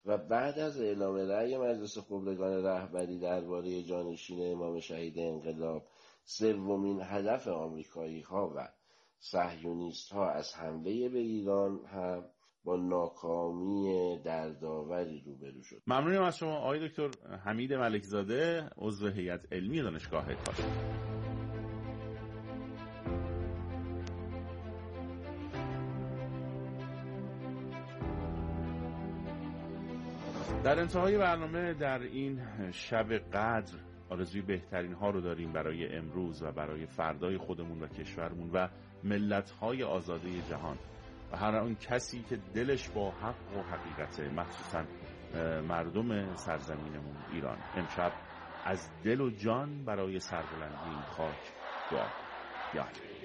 و بعد از اعلام رأی مجلس خبرگان رهبری درباره جانشین امام شهید انقلاب، سومین هدف آمریکایی‌ها و صهیونیست‌ها از حمله به ایران هم با ناکامی دردآوری روبرو شد. ممنونم از شما آقای دکتر حمید ملکزاده، عضو هیئت علمی دانشگاه کاشان. در انتهای برنامه در این شب قدر آرزوی بهترین ها رو داریم برای امروز و برای فردای خودمون و کشورمون و ملت‌های آزاده جهان و هر اون کسی که دلش با حق و حقیقته، مخصوصا مردم سرزمینمون ایران. امشب از دل و جان برای سربلندی این خاک دعا کنیم.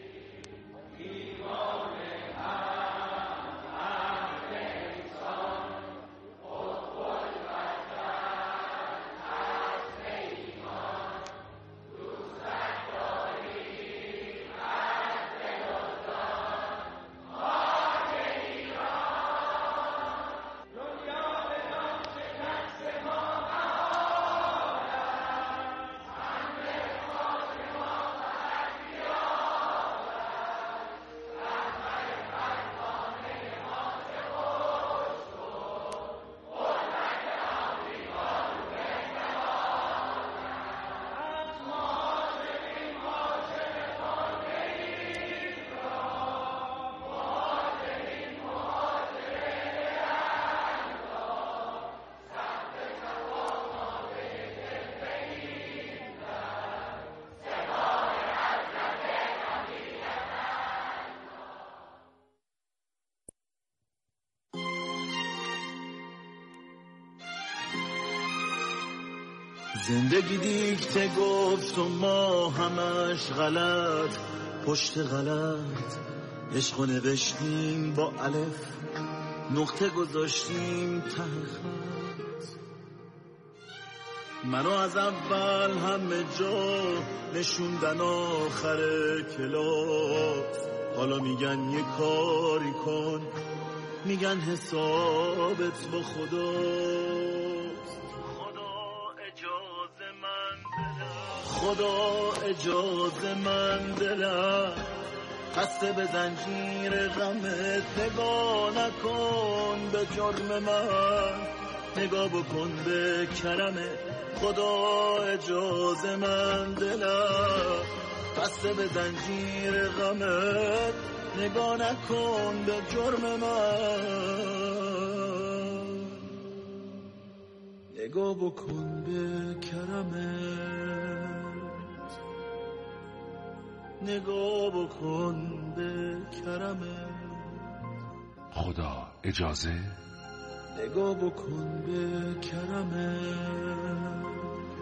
زندگی دیکته گفت و ما همش غلط پشت غلط، عشقو نوشتیم با الف، نقطه گذاشتیم ته خط. منو از اول همه جا نشوندن آخر کلاس، حالا میگن یه کاری کن، میگن حسابت با خدا اجازه من دلم خسته به زنجیر غمت، نگاه نکن به جرم من، نگاه بکن به کرمت. خدا اجازه من دلم خسته به زنجیر غمت، نگاه نکن به جرم من، نگاه بکن به کرمت، نگاه بکن به کرمت. خدا اجازه، نگاه بکن به کرمت.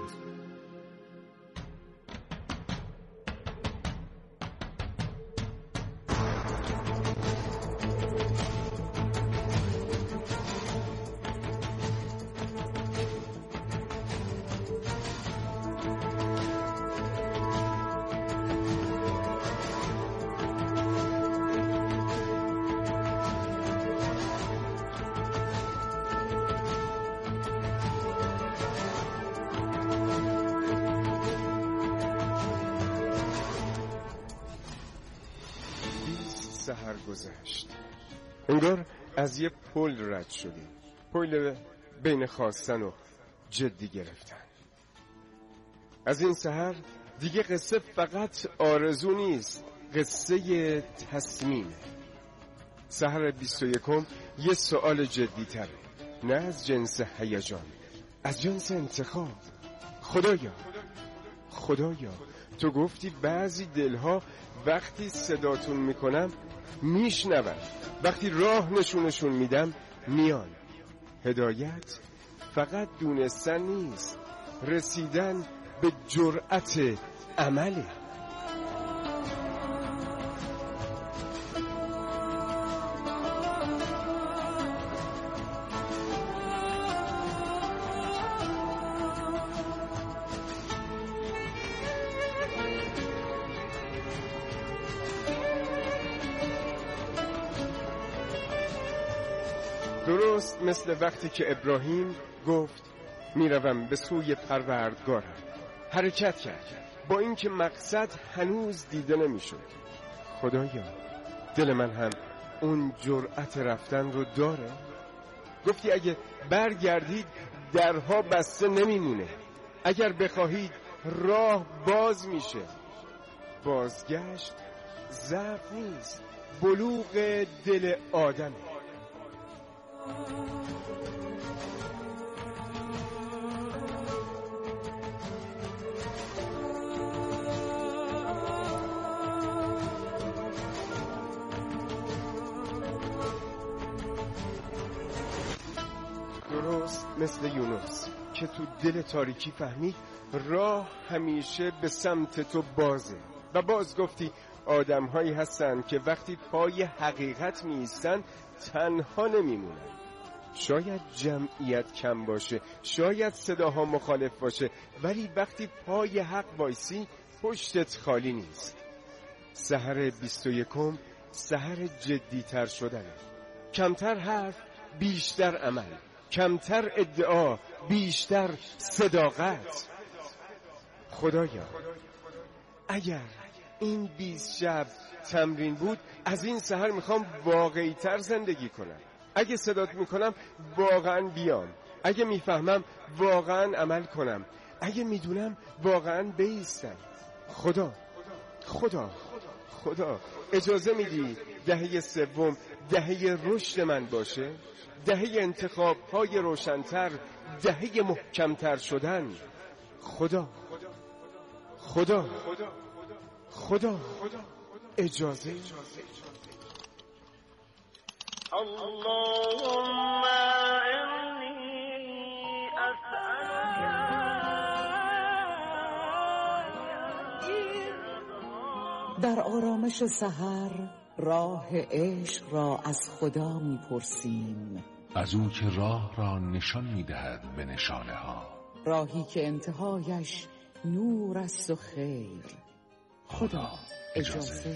سحر گذشت، انگار از یه پل رد شدیم، پل بین خواستن و جدی گرفتن. از این سحر دیگه قصه فقط آرزو نیست، قصه تصمیم. سحر 21 یه سوال جدی تره، نه از جنس هیجان، از جنس انتخاب. خدایا تو گفتی بعضی دلها وقتی صداتون میکنم میشنون، وقتی راه نشونشون میدم میان. هدایت فقط دونستن نیست، رسیدن به جرأت عمله. درست مثل وقتی که ابراهیم گفت میروم به سوی پروردگارم، حرکت کرد با اینکه مقصد هنوز دیده نمیشد. خدایا دل من هم اون جرأت رفتن رو داره؟ گفتی اگه برگردید درها بسته نمیمونه، اگر بخواهید راه باز میشه. بازگشت ضعف نیست، بلوغ دل آدمه. درست مثل یونس که تو دل تاریکی فهمید راه همیشه به سمت تو بازه و باز گفتی آدم هایی هستن که وقتی پای حقیقت می ایستن تنها نمیمونن. شاید جمعیت کم باشه، شاید صداها مخالف باشه، ولی وقتی پای حق وایسی پشتت خالی نیست. سحر 21 سحر جدی تر شدنه. کمتر حرف، بیشتر عمل. کمتر ادعا، بیشتر صداقت. خدایا اگر این 20 شب تمرین بود، از این سحر میخوام واقعی تر زندگی کنم. اگه صدات میکنم واقعا بیام، اگه میفهمم واقعا عمل کنم، اگه میدونم واقعا بایستم. خدا خدا خدا اجازه میدی دهه سوم دهه رشد من باشه، دهه انتخاب‌های روشن‌تر، دهه محکم‌تر شدن. خدا خدا خدا اجازه. اللهم انی اسألک. در آرامش سحر راه عشق را از خدا میپرسیم، از او که راه را نشان میدهد به نشانه ها، راهی که انتهایش نور است و خیر. خدا اجازه.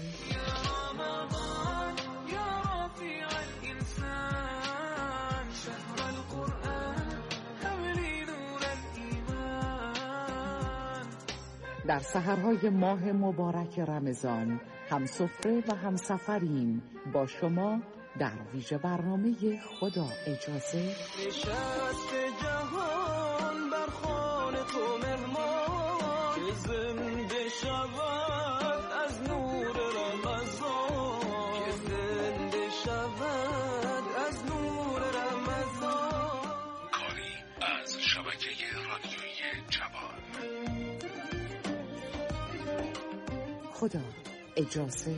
در سحرهای ماه مبارک رمضان هم سفره و هم سفریم با شما در ویژه برنامه خدا اجازه. نشست جهان بر خوان تو مهمان، که زنده شود از نور رمضان، که زنده شود از نور رمضان. کاری از شبکه رادیویی جوان. خدا اجازه.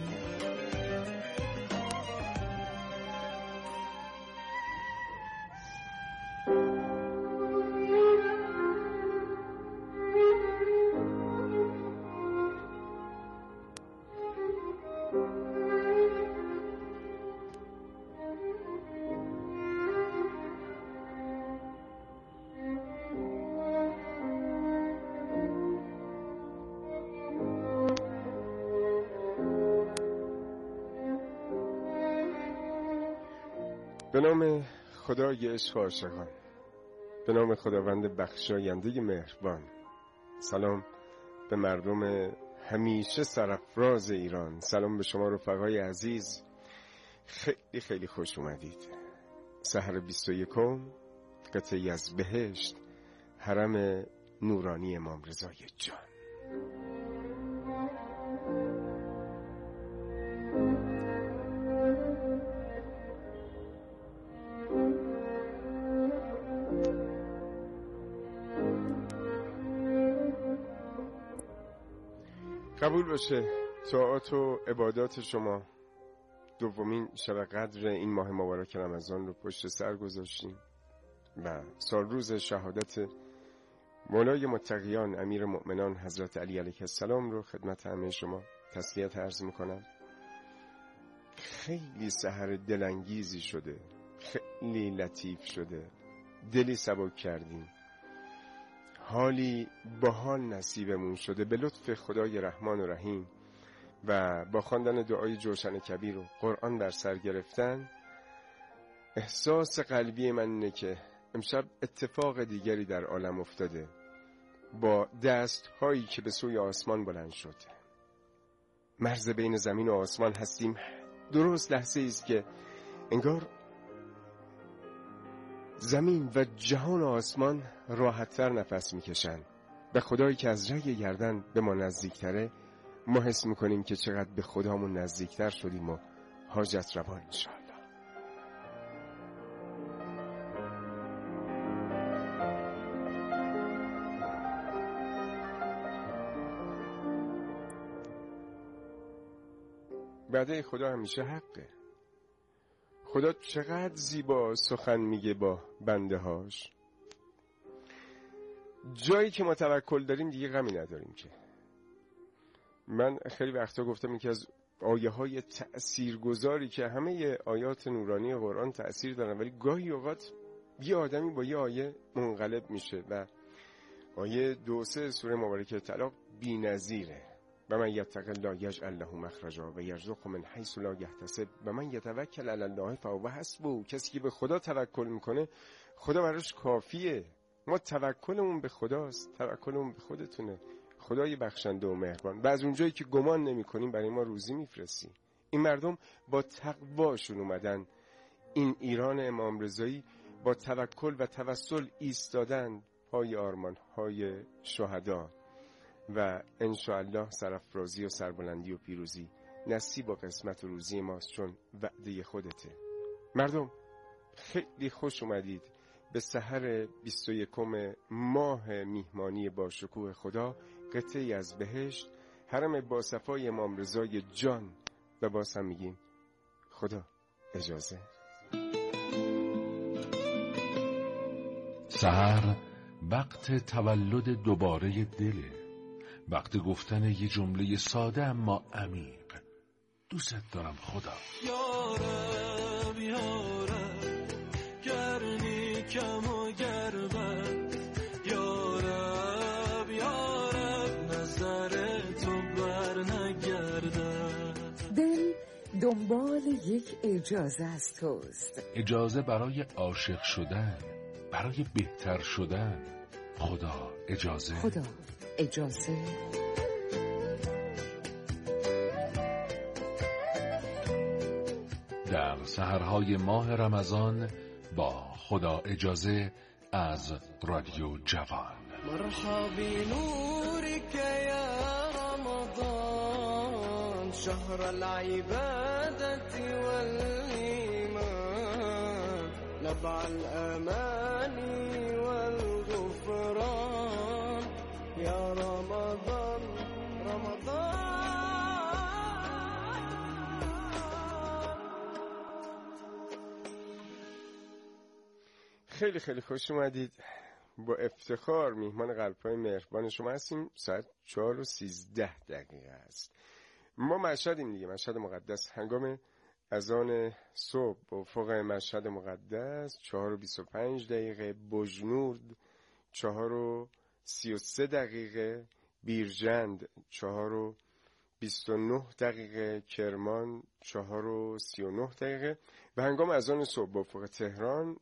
به نام خدای عشق و عاشقان، به نام خداوند بخشاینده مهربان. سلام به مردم همیشه سرافراز ایران. سلام به شما رفقای عزیز، خیلی خیلی خوش اومدید. سحر 21 قطعی از بهشت، حرم نورانی امام رضای جان. قبول باشه طاعات و عبادات شما. دومین شب قدر این ماه مبارک رمضان رو پشت سر گذاشتیم و سال روز شهادت مولای متقیان امیر مؤمنان حضرت علی علیه السلام رو خدمت همه شما تسلیت عرض میکنم. خیلی سحر دلانگیزی شده، خیلی لطیف شده، دلی سبک کردیم، حالی باحال نصیبمون شده به لطف خدای رحمان و رحیم و با خواندن دعای جوشن کبیر و قرآن در سر گرفتن. احساس قلبی من اینه که امشب اتفاق دیگری در عالم افتاده. با دست هایی که به سوی آسمان بلند شد، مرز بین زمین و آسمان هستیم. درست لحظه است که انگار زمین و جهان و آسمان راحت‌تر نفس میکشن. به خدایی که از رگ گردن به ما نزدیکتره، ما حس میکنیم که چقدر به خدامون نزدیکتر شدیم و حاجت روا انشاءالله. وعده خدا همیشه حقه. خدا چقدر زیبا سخن میگه با بنده هاش. جایی که ما توکل داریم دیگه غمی نداریم که. من خیلی وقتا گفتم که از آیه های تأثیرگذاری که همه آیات نورانی قرآن تأثیر دارن، ولی گاهی اوقات یه آدمی با یه آیه منقلب میشه و آیه 2-3 سوره مبارکه طلاق بی‌نظیره. و من یتق الله یجعل له مخرجا و یرزقه من حیث لا یحتسب و من یتوکل علی الله فهو حسبه. کسی که به خدا توکل میکنه خدا براش کافیه. ما توکلمون به خداست، توکلمون به خودتونه. خدای بخشنده و مهربان. و از اونجایی که گمان نمی‌کنیم برای ما روزی میفرستی. این مردم با تقواشون اومدن این ایران امام رضایی با توکل و توسل ایستادن پای آرمان‌های شهدا و انشاءالله سرافرازی و سربلندی و پیروزی نصیب و قسمت و روزی ماست، چون وعده خودته. مردم خیلی خوش اومدید به سحر 21 ماه میهمانی با شکوه خدا، قطعی از بهشت، حرم با صفای امام رضای جان. و باز هم میگیم خدا اجازه. سحر وقت تولد دوباره دله، وقت گفتن یه جمله ساده اما عمیق. دوست دارم خدا. یارب یارب گرنی کم و گربت، یارب یارب نظر تو بر نگردد. دل دنبال یک اجازه از توست، اجازه برای عاشق شدن، برای بهتر شدن. خدا اجازه. خدا اجازه. در سحرهای ماه رمضان با خدا اجازه از رادیو جوان. مرحبا نورك يا رمضان شهر العبادة والإيمان نبع الأمان والغفران يا رمضان رمضان. خیلی خیلی خوش اومدید. با افتخار میهمان قلب‌های مهربان شما هستیم. ساعت 4:13 است. ما مشهدیم دیگه، مشهد مقدس. هنگام اذان صبح افق مشهد مقدس 4:25 بجنورد 4:33 بیرجند 4:29 کرمان 4:39 و هنگام اذان صبح افق تهران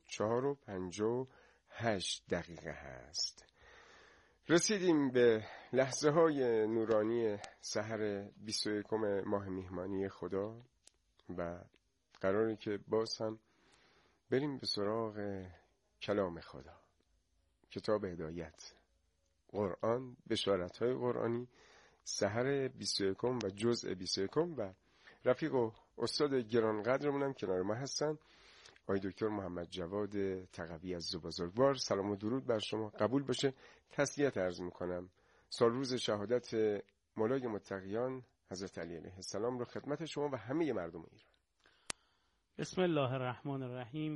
4:58 هست. رسیدیم به لحظه های نورانی سحر 21 ماه میهمانی خدا و قراره که باز هم بریم به سراغ کلام خدا، کتاب هدایت، قرآن، بشارت‌های قرآنی، سحر 21 و جزء 21 و رفیق و استاد گرانقدرمونم کنار ما هستن، آقای دکتر محمد جواد تقوی از بزرگوار. سلام و درود بر شما. قبول باشه تسلیت عرض میکنم. سال روز شهادت مولای متقیان حضرت علی علیه السلام رو خدمت شما و همه مردم ایران. بسم الله الرحمن الرحیم.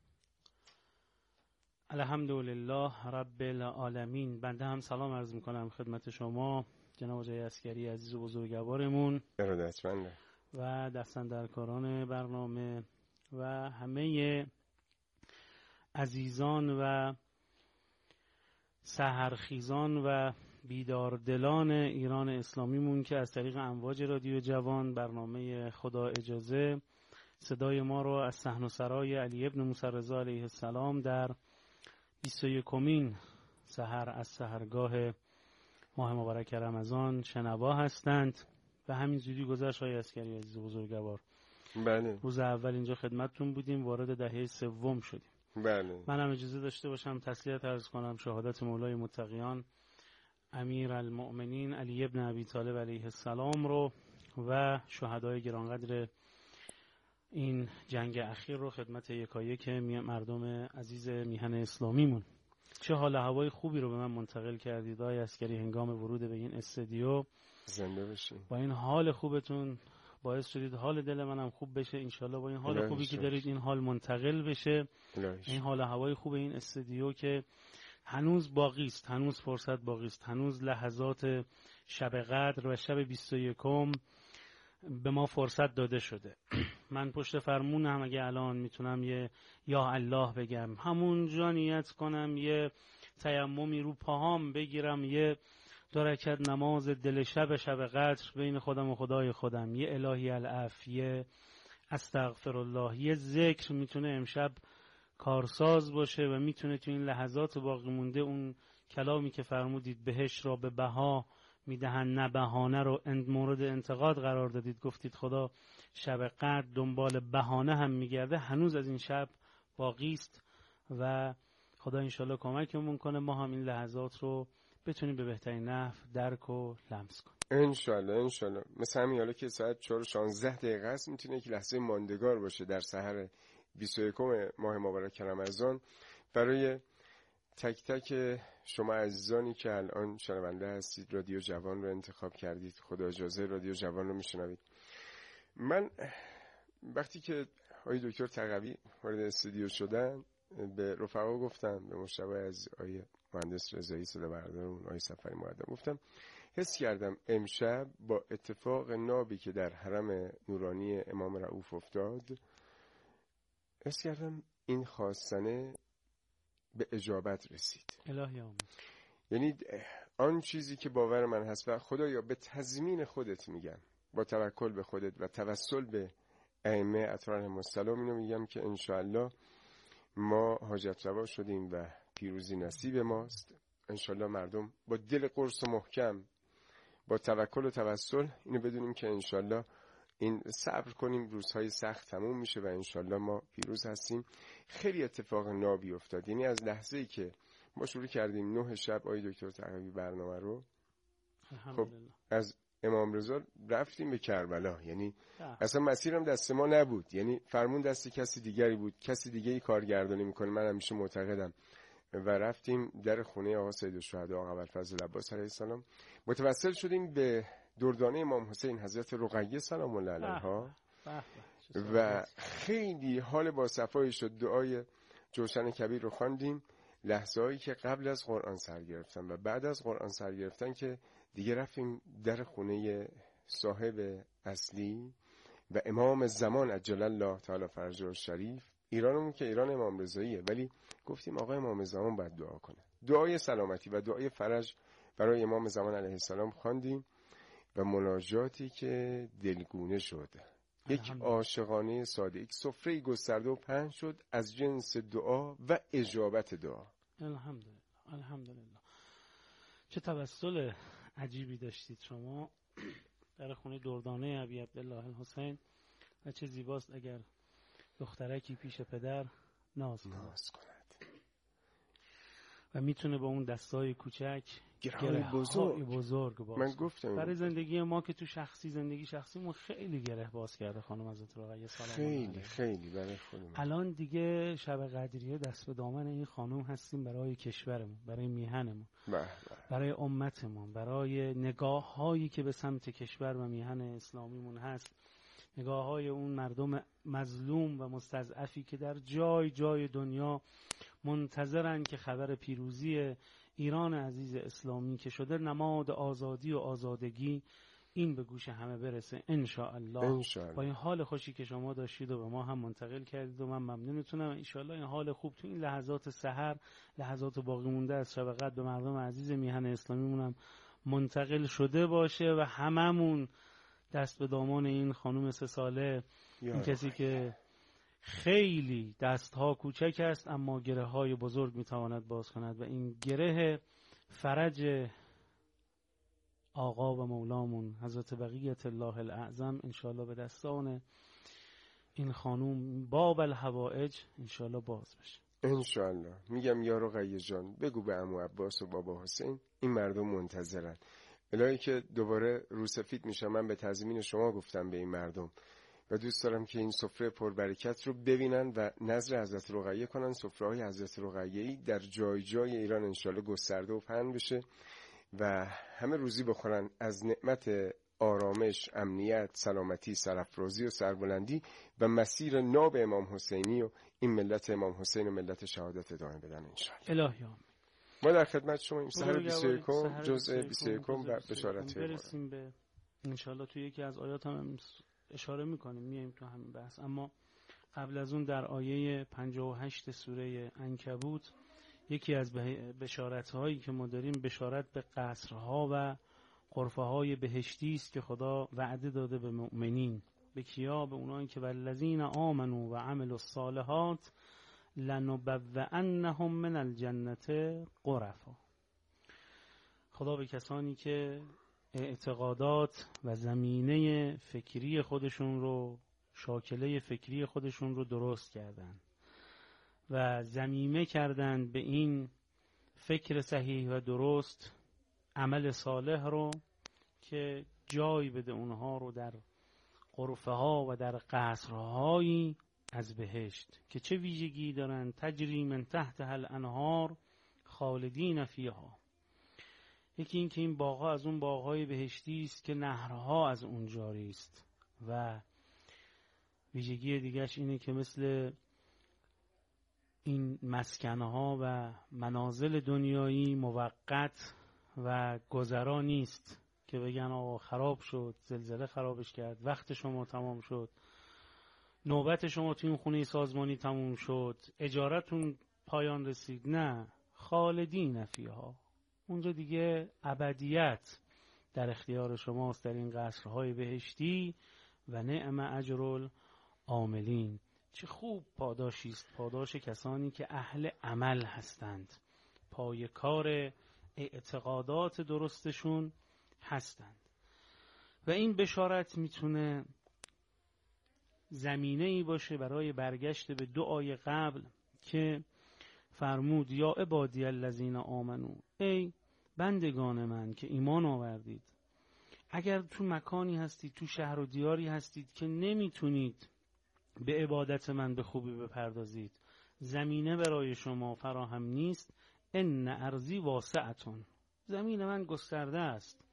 الحمدلله رب العالمین. بنده هم سلام عرض میکنم خدمت شما جناب آقای عسکری عزیز و بزرگوارمون، ارادتمند و دستاندرکاران برنامه و همه عزیزان و سحرخیزان و بیداردلان ایران اسلامیمون که از طریق امواج رادیو جوان برنامه خدا اجازه صدای ما رو از صحن و سرای علی ابن موسی رضا علیه السلام در 21مین سحر از سحرگاه ماه مبارک رمضان شنوا هستند. و همین زودی گذشت آقای عسکری عزیز بزرگوار. بله. روز اول اینجا خدمتتون بودیم، وارد دهه سوم شدیم. بله. منم اجازه داشته باشم تسلیت عرض کنم شهادت مولای متقیان امیرالمؤمنین علی ابن ابی طالب علیه السلام رو و شهدای گرانقدر این جنگ اخیر رو خدمت یکایک مردم عزیز میهن اسلامیمون. چه حال هوای خوبی رو به من منتقل کردید آقای عسکری هنگام ورود به این استودیو. زنده باشین. با این حال خوبتون باعث شدید حال دل منم خوب بشه. انشالله با این حال خوبی که دارید این حال منتقل بشه. این حال هوای خوب این استودیو که هنوز باقی است، هنوز فرصت باقی است، هنوز لحظات شب قدر و شب 21 به ما فرصت داده شده. من پشت فرمونم، اگه الان میتونم یه یا الله بگم، همونجا نیت کنم یه تیممی رو پاهام بگیرم، یه 2 رکعت نماز دل شب قدر بین خودم و خدای خودم، یه الهی العفو، یه استغفرالله، یه ذکر میتونه امشب کارساز باشه و میتونه تو این لحظات باقی مونده اون کلامی که فرمودید بهش را به بها میدهن نه بهانه رو مورد انتقاد قرار دادید، گفتید خدا شب قدر دنبال بهانه هم میگرده، هنوز از این شب باقی است و خدا انشالله کمکمون کنه ما هم این لحظات رو بتونیم به بهترین نحو درک و لمس کنیم. انشالله مثل همین حالا که ساعت 4:16 است میتونه یک لحظه ماندگار باشه در سحر 21 ماه مبارک رمضان برای تک تک شما عزیزانی که الان شنونده هستید، رادیو جوان رو انتخاب کردید، خدا اجازه رادیو جوان رو میشنوید. من وقتی که آقای دکتر تقوی وارد استودیو شدن به رفقا گفتم، به مشتبه از آقای مهندس رضایی صدا بردارمون، آقای سفری مقدم، گفتم حس کردم امشب با اتفاق نابی که در حرم نورانی امام رؤوف افتاد، حس کردم این خواستنه به اجابت رسید. الهی آمین. یعنی آن چیزی که باور من هست و خدایا به تضمین خودت میگم، با توکل به خودت و توسل به ائمه اطهار السلام اینو میگم که انشاءالله ما حاجت روا شدیم و پیروزی نصیب ماست. انشاءالله مردم با دل قرص و محکم، با توکل و توسل اینو بدونیم که انشاءالله این صبر کنیم، روزهای سخت تموم میشه و انشاءالله ما پیروز هستیم. خیلی اتفاق نابی افتاد، یعنی از لحظه‌ای که ما شروع کردیم 9 شب آقای دکتر تقوی برنامه رو، خب از امام رضا رفتیم به کربلا، یعنی اصلا مسیرم دست ما نبود، یعنی فرمون دست کسی دیگری بود، کسی دیگری کارگردانی میکنه، من همیشه معتقدم، و رفتیم در خونه آقا سید الشهدا آقا ابوالفضل العباس علیه السلام، متوسل شدیم به دردانه امام حسین حضرت رقیه سلام الله علیها و خیلی حال با صفایی شد. دعای جوشن کبیر رو خواندیم، لحظه هایی که قبل از قرآن سر گرفتن و بعد از قرآن سر گرفتن که دیگه رفتیم در خونه صاحب اصلی و امام زمان عجل الله تعالی فرجه الشریف. ایرانمون که ایران امام رضاییه، ولی گفتیم آقا امام زمان باید دعا کنه، دعای سلامتی و دعای فرج برای امام زمان علیه السلام خواندیم و مناجاتی که دلگونه شد، یک عاشقانه ساده، یک سفره گسترده و پهن شد از جنس دعا و اجابت دعا. الحمدلله الحمدلله. چه توسل عجیبی داشتید شما در خونه دردانه ابی عبدالله الحسین و چه زیباست اگر دخترکی پیش پدر ناز کند و میتونه با اون دستای کوچک گره بزرگ باز. من گفتم برای زندگی ما که تو زندگی شخصیمون خیلی گره باز کرده خانم حضرت رقیه سلام خیلی برای خودمون. الان دیگه شب قدریه دست به دامن این خانم هستیم برای کشورمون، برای میهنمون، برای امتمون، برای نگاه هایی که به سمت کشور و میهن اسلامیمون هست، نگاه های اون مردم مظلوم و مستضعفی که در جای جای دنیا منتظرن که خبر پیروزی ایران عزیز اسلامی که شده نماد آزادی و آزادگی این به گوش همه برسه انشاءالله. با این حال خوشی که شما داشتید و به ما هم منتقل کردید و من ممنونتونم. انشاءالله این حال خوب تو این لحظات سحر، لحظات باقی مونده از شب قدر به مردم عزیز میهن اسلامیمون هم منتقل شده باشه و هممون دست به دامان این خانم 3 ساله این کسی که خیلی دستها کوچک است اما گره های بزرگ میتواند باز کند و این گره فرج آقا و مولامون حضرت بقیت الله الاعظم انشاءالله به دستان این خانوم باب الحوائج انشاءالله باز بشه انشاءالله. میگم یا رقیه جان بگو به عمو عباس و بابا حسین این مردم منتظرن. الهی که دوباره روسفید میشم، من به تضمین شما گفتم به این مردم و دوست دارم که این سفره پربرکت رو ببینن و نظر حضرت رقیه کنن. سفره های حضرت رقیه‌ای در جای جای ایران انشاءالله گسترده و پهن بشه و همه روزی بخورن از نعمت آرامش، امنیت، سلامتی، سرافرازی و سربلندی و مسیر ناب امام حسینی و این ملت امام حسین و ملت شهادت ادامه بدن انشاءالله. الهی آمین. ما در خدمت شما این سحر 21 جزء 21 و بشارت برسیم به انشاءالله. توی یکی از آیات هم اشاره میکنیم، میایم تو همین بحث، اما قبل از اون در آیه 58 سوره عنکبوت یکی از بشارت‌هایی که ما داریم بشارت به قصرها و غرفه‌های بهشتی است که خدا وعده داده به مؤمنین. به کیا؟ به اونایی که والذین آمنوا و عملوا الصالحات لنبوئنهم من الجنة غرفا. خدا به کسانی که اعتقادات و زمینه فکری خودشون رو، شاکله فکری خودشون رو درست کردن و ضمیمه کردن به این فکر صحیح و درست، عمل صالح رو که جای بده اونها رو در غرفه ها و در قصرهایی از بهشت که چه ویژگی دارن؟ تجری من تحتها الانهار خالدین فیها. یکی این که این باغ‌ها از اون باغ‌های بهشتی است که نهرها از اون جاری است و ویژگی دیگرش اینه که مثل این مسکنها و منازل دنیایی موقت و گذرا نیست که بگن آقا خراب شد، زلزله خرابش کرد، وقت شما تمام شد، نوبت شما توی این خونه سازمانی تموم شد، اجارتون پایان رسید. نه، خالدین فیها، اونجا دیگه ابدیت در اختیار شماست در این قصرهای بهشتی و نعم اجر العاملین. چه خوب پاداشی است، پاداش کسانی که اهل عمل هستند، پای کار اعتقادات درستشون هستند. و این بشارت میتونه زمینه‌ای باشه برای برگشت به دعای قبل که فرمود یا عبادی الذین آمنو، ای بندگان من که ایمان آوردید، اگر تو مکانی هستید، تو شهر و دیاری هستید که نمیتونید به عبادت من به خوبی بپردازید، زمینه برای شما فراهم نیست، ان ارضی واسعتون، زمین من گسترده است،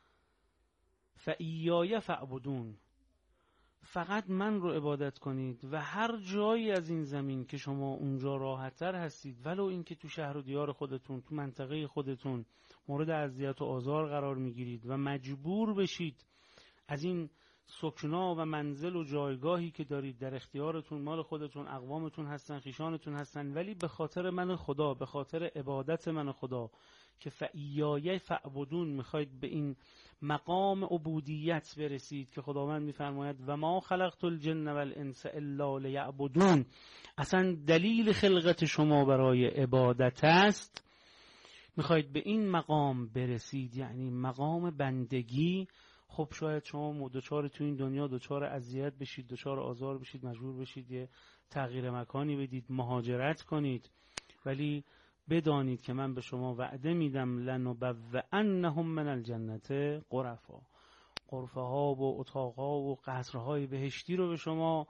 فایای فاعبدون، فقط من رو عبادت کنید. و هر جایی از این زمین که شما اونجا راحت‌تر هستید، ولو این که تو شهر و دیار خودتون، تو منطقه خودتون مورد اذیت و آزار قرار میگیرید و مجبور بشید از این سکنا و منزل و جایگاهی که دارید در اختیارتون، مال خودتون، اقوامتون هستن، خیشانتون هستن، ولی به خاطر من خدا، به خاطر عبادت من خدا که فایای فاعبدون میخواید به این مقام عبودیت برسید که خداوند میفرماید و ما خلقت الجن والانس الا لیعبدون، اصلا دلیل خلقت شما برای عبادت است، میخواید به این مقام برسید، یعنی مقام بندگی. خب شاید شما دوچار تو این دنیا دوچار اذیت بشید، دوچار آزار بشید، مجبور بشید یه تغییر مکانی بدید، مهاجرت کنید، ولی بدانید که من به شما وعده میدم لنبوئنهم من الجنة غرفا، غرفه ها و اتاقها و قصرهای بهشتی رو به شما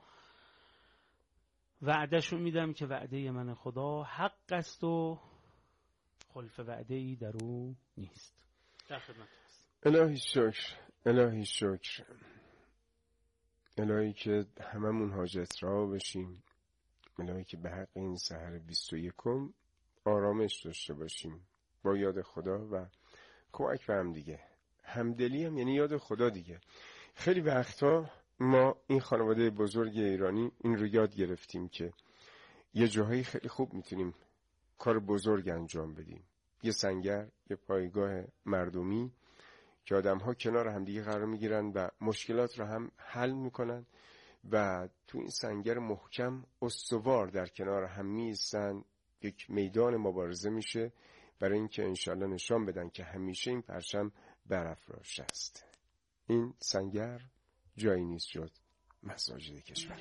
وعدهشو میدم که وعده من خدا حق است و خلف وعده ای در او نیست. در خدمت هست. الهی شکر، الهی شکر، الهی که هممون حاجت را بشیم، الهی که به حق این سحر 21 آرامش داشته باشیم با یاد خدا و کمک به هم دیگه. همدلی هم یعنی یاد خدا دیگه. خیلی وقتا ما این خانواده بزرگ ایرانی این رو یاد گرفتیم که یه جاهایی خیلی خوب میتونیم کار بزرگ انجام بدیم، یه سنگر، یه پایگاه مردمی که آدم ها کنار هم دیگه قرار میگیرن و مشکلات رو هم حل میکنن و تو این سنگر محکم استوار در کنار هم میستن. یک میدان مبارزه میشه برای اینکه انشالله نشان بدن که همیشه این پرچم برافراشته است. این سنگر جایی نیست جز مساجد کشور.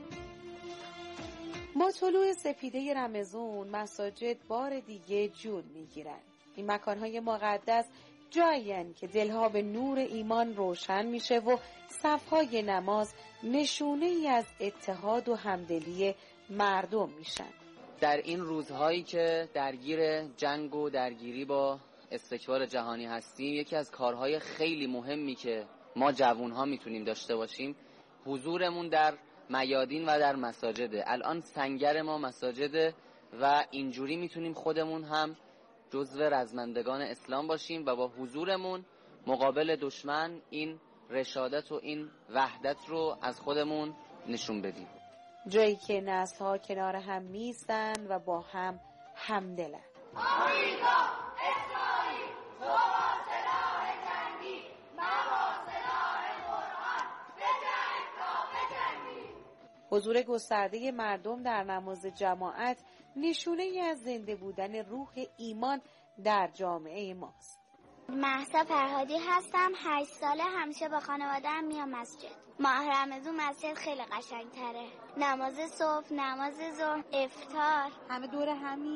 با طلوع سپیده رمضان مساجد بار دیگه جون میگیرن. این مکانهای مقدس جایین که دلها به نور ایمان روشن میشه و صفهای نماز نشونه ای از اتحاد و همدلی مردم میشن. در این روزهایی که درگیر جنگ و درگیری با استکبار جهانی هستیم، یکی از کارهای خیلی مهمی که ما جوانها میتونیم داشته باشیم حضورمون در میادین و در مساجده. الان سنگر ما مساجده و اینجوری میتونیم خودمون هم جزو رزمندگان اسلام باشیم و با حضورمون مقابل دشمن این رشادت و این وحدت رو از خودمون نشون بدیم. جایی که نسل‌ها کنار هم میستن و با هم همدلن. آمریکا، اسرائیل، تو با سلاح جنگی، من با سلاح قرآن، بجنگ تا بجنگی. حضور گسترده مردم در نماز جماعت نشونه ای از زنده بودن روح ایمان در جامعه ماست. مهسا فرهادی هستم، 8 ساله، همیشه با خانواده‌ام میام مسجد. ماه رمضان مسجد خیلی قشنگ‌تره. نماز صبح، نماز ظهر، افطار، همه دور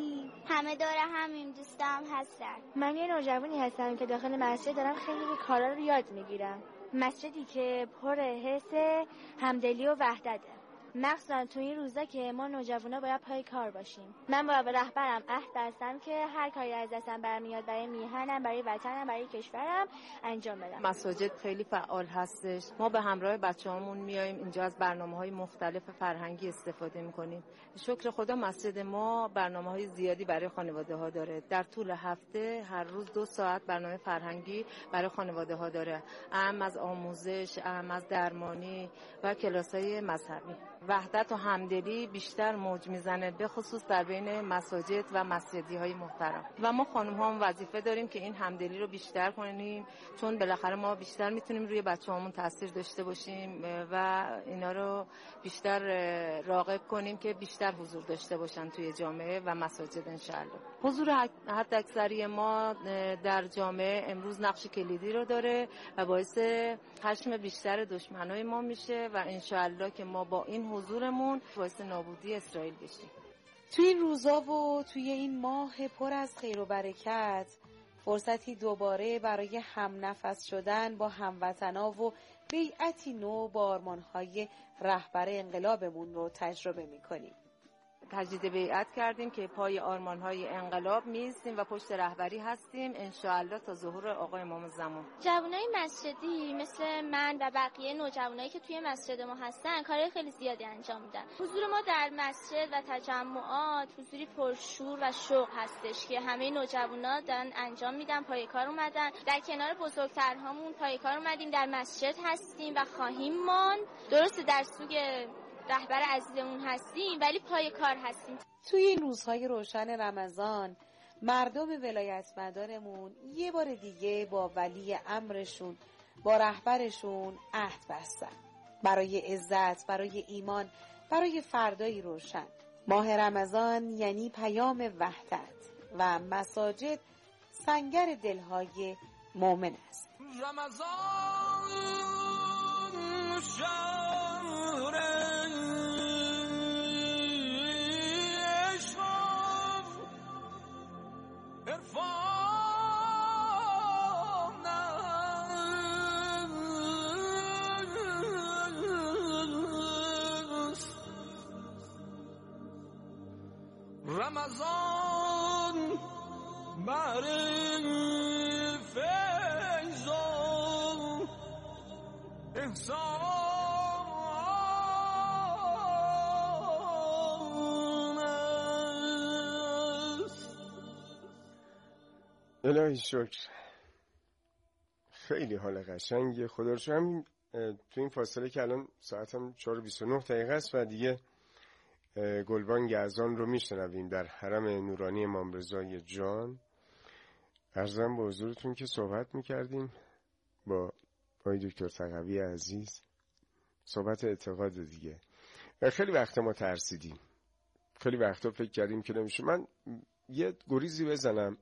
همیم دوستام هستن. من یه نوجوانی هستم که داخل مسجد دارم خیلی کارا رو یاد میگیرم. مسجدی که پر حس همدلی و وحدته. مخصوصا تو این روزا که ما نوجوانا باید پای کار باشیم. من با رهبرم عهد بستم که هر کاری از دستم برمیاد برای میهنم، برای وطنم، برای کشورم انجام بدم. مساجد خیلی فعال هستش. ما به همراه بچه‌هامون میایم اینجا از برنامه‌های مختلف فرهنگی استفاده می‌کنیم. شکر خدا مسجد ما برنامه‌های زیادی برای خانواده‌ها داره. در طول هفته هر روز 2 ساعت برنامه فرهنگی برای خانواده‌ها داره. اهم از آموزش، اهم از درمانی و کلاس‌های مذهبی. وحدت و همدلی بیشتر موج میزنه، به خصوص در بین مساجد و مسجدی‌های محترم. و ما خانم‌ها هم وظیفه داریم که این همدلی رو بیشتر کنیم، چون بالاخره ما بیشتر میتونیم روی بچه‌هامون تاثیر داشته باشیم و اینا رو بیشتر راغب کنیم که بیشتر حضور داشته باشن توی جامعه و مساجد انشالله. حضور حداکثری ما در جامعه امروز نقش کلیدی رو داره و باعث خشم بیشتر دشمنای ما میشه و انشالله که ما با این حضورمون باعث نابودی اسرائیل بشیم. توی این روزا و توی این ماه پر از خیر و برکت فرصتی دوباره برای هم نفس شدن با هموطنا و بیعتی نو با آرمان‌های رهبر انقلابمون رو تجربه می‌کنیم. تجدید بیعت کردیم که پای آرمان‌های انقلاب میستیم و پشت رهبری هستیم انشاءالله تا ظهور آقای امام زمان. جوانای مسجدی مثل من و بقیه نوجوانایی که توی مسجد ما هستن کارهای خیلی زیادی انجام میدن. حضور ما در مسجد و تجمعات حضوری پرشور و شوق هستش که همه نوجوانا دارن انجام میدن، پای کار اومدن. در کنار بزرگترهامون پای کار اومدیم، در مسجد هستیم و خواهیم ماند. درسته در سوگ رهبر عزیزمون هستیم ولی پای کار هستیم. توی این روزهای روشن رمضان مردم ولایت مدارمون یه بار دیگه با ولی امرشون، با رهبرشون عهد بستن برای عزت، برای ایمان، برای فردایی روشن. ماه رمضان یعنی پیام وحدت و مساجد سنگر دلهای مؤمن است. رمضان شهر رمضان برای فیض و احسان است. الهی شکر، خیلی حال قشنگه. خدا رو شکر. همین تو این فاصله که الان ساعتم 4:29 است و دیگه گلبانگ اذان رو میشنویم در حرم نورانی امام رضای جان. عرضم به حضورتون که صحبت میکردیم با آقای دکتر تقوی عزیز صحبت اعتقاد دیگه. خیلی وقتا ما ترسیدیم، خیلی وقتا فکر کردیم که نمیشه. من یه گریزی بزنم